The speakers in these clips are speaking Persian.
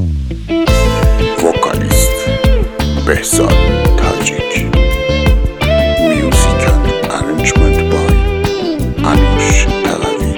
وکالیست بهزاد تاجیک. میوزیک اند ارنجمنت بای انوش پهلوی.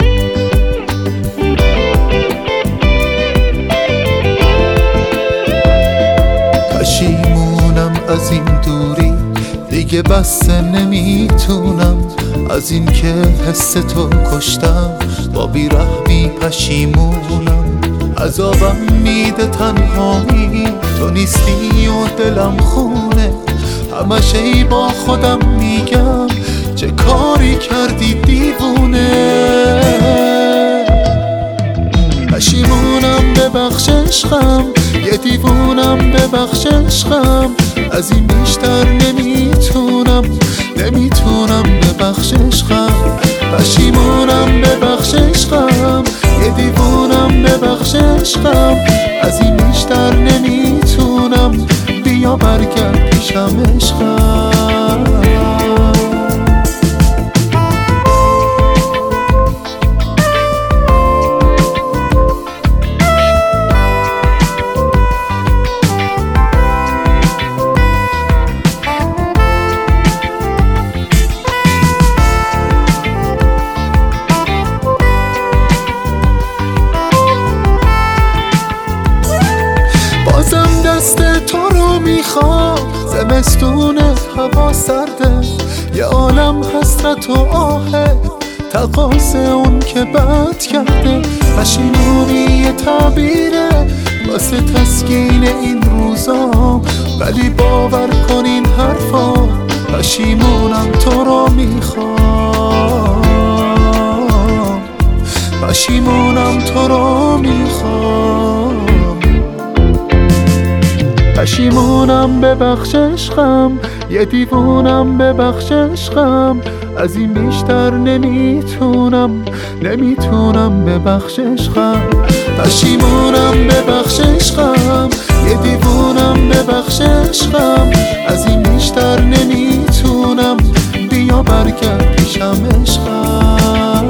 پشیمونم از این دوری، دیگه بسته نمیتونم از این که حس تو کشتم. با بیرحمی پشیمونم، عذابم میده تنهایی، تو نیستی و دلم خونه. همش ای با خودم میگم چه کاری کردی دیوونه. پشیمونم ببخش عشقم، یه دیوونم ببخش عشقم. از این بیشتر نمیتونم ببخش عشقم. پشیمونم ببخش عشقم، یه دیوونم ببخش عشقم. از این بیشتر نمیتونم، بیا برگرد پیشم عشقم. دست تو رو میخوام، زمستونه هوا سرده، یه عالم حسرت و آهه، تقاص اون که بد کرده. پشیمونی یه تعبیره واسه تسکین این روزا، ولی باور کن این حرفا. پشیمونم تو رو میخوام، پشیمونم تو رو میخوام. پشیمونم ببخش عشقم، یه دیوونم ببخش عشقم. از این بیشتر نمیتونم ببخش عشقم. پشیمونم ببخش عشقم، یه دیوونم ببخش عشقم. از این بیشتر نمیتونم، بیا برگرد پیشم عشقم.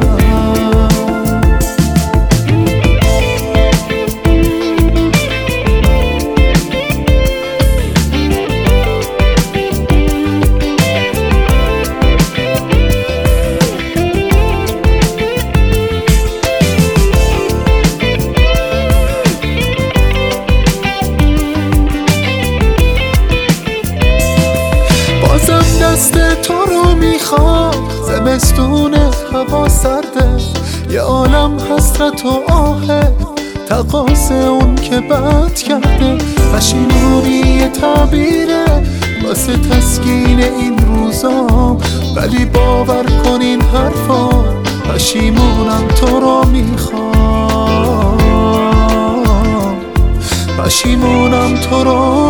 دست تو رو میخوام، زمستونه هوا سرده، یه عالم حسرت و آهه، تقاص اون که بد کرده. پشیمونی یه تعبیره واسه تسکین این روزا، ولی باور کن این حرفا. پشیمونم تو رو میخوام، پشیمونم تو رو